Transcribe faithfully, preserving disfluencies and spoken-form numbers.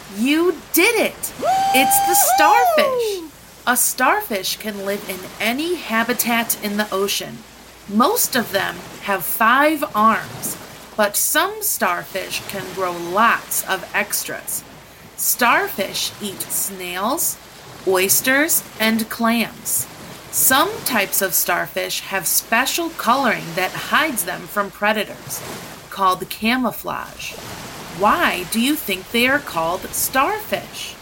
You did it! It's the starfish! A starfish can live in any habitat in the ocean. Most of them have five arms, but some starfish can grow lots of extras. Starfish eat snails, oysters, and clams. Some types of starfish have special coloring that hides them from predators, called camouflage. Why do you think they are called starfish?